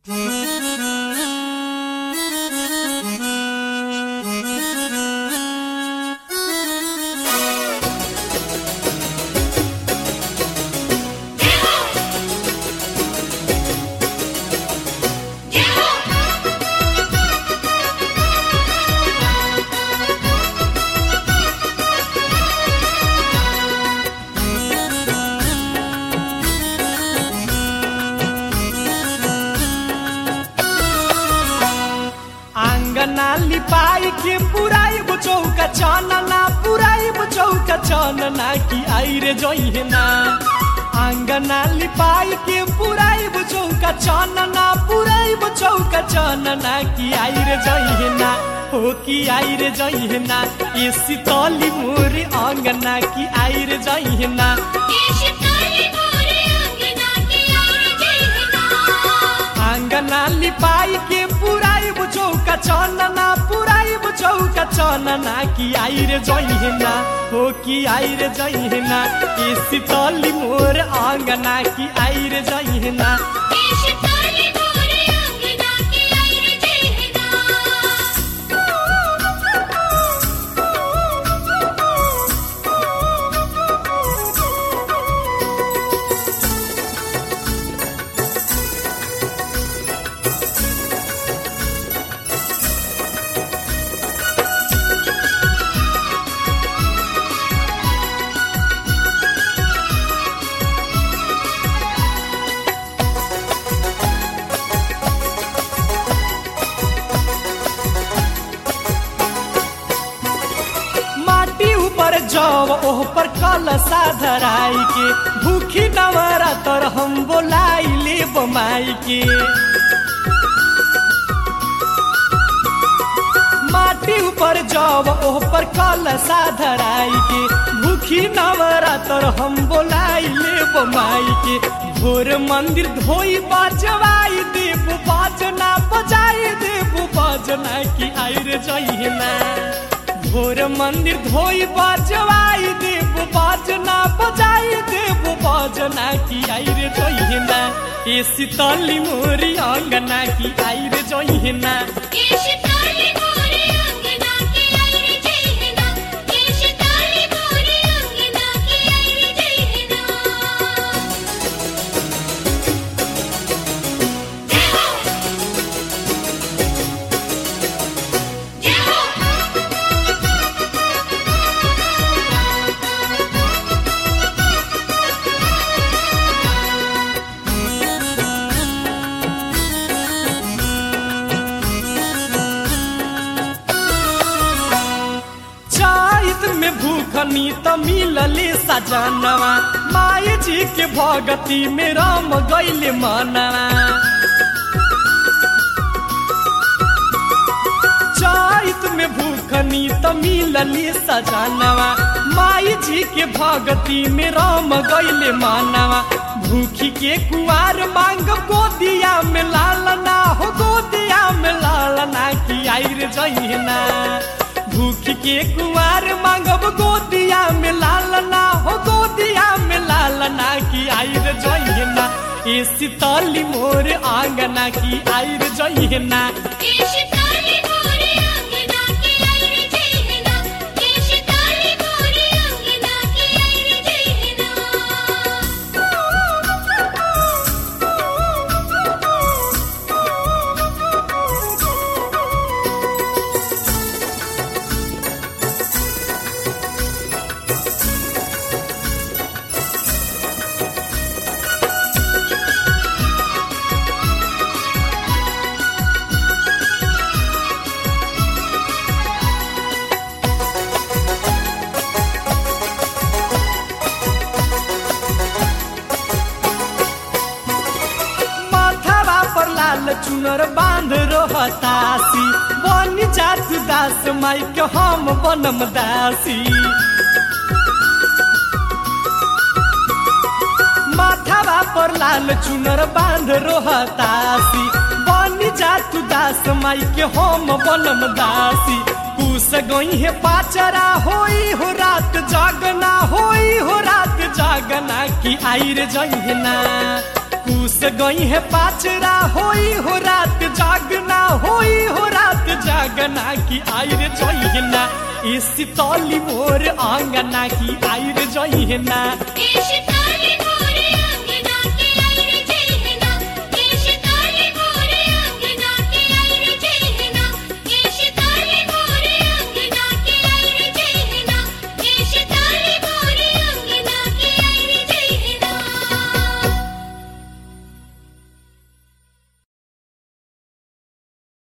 लिपाई के पुराई चौका चनना पुराई चौका चनना की आई रे जइना आंगना लिपाई के पुराई चौका चनना पुराई चौका चनना की आई रे जइना हो की आई रे जइना ये शीतली मोरे आंगना की आई रे जइना आंगना लिपाई के पुराई चौका चनना पुराई चौका चनना की आई रे जइना हो की आई रे जइना ये शीतली मोर आंगना की आई रे जइना जब ओह पर कलसा धराई के भूखी नवरा तर हम बोलाई ले बमाई के माटी ऊपर जब ओह पर कलसा धराई के भूखी नवरा तर हम बोलाई ले बमाई के भोर मंदिर धोई बजवाई देव बाजना बजाई देव बाजना की आई रे जइना भोर मंदिर धोई बजवाई देव बाजना बजाई देव बाजना की आई रे जइना ये शीतली मोरी आंगना की आई रे जइना भूखनी त मिलले सजनवा माई जी के भगती में राम गइले मनवा चैत में भूखनी त मिलले सजनवा माई जी के भगती में राम गइले मनवा भूखी के कुआर मांग गोदिया में लालना हो गोदिया में लालना की आई रे जइना भूख के कुमार मांगब गोदिया में लालना हो गोदिया में लालना की आई रे जइना ये शीतली मोर आंगना की आई रे जइना चुनर बांध रहतासी बन जात दास माई के हम बनम दासी माथावा पर लाल चुनर बांध रहतासी बन जात दास माई के हम बनम दासी कुस गई है पाचरा होई हो रात जागना होई हो रात जागना की आई रे जइना पूस गई है पाचरा होई हो रात जागना होई हो रात जागना की आयर जइना ए शीतली मोर आंगना की आयर जइना ए शीतली मोर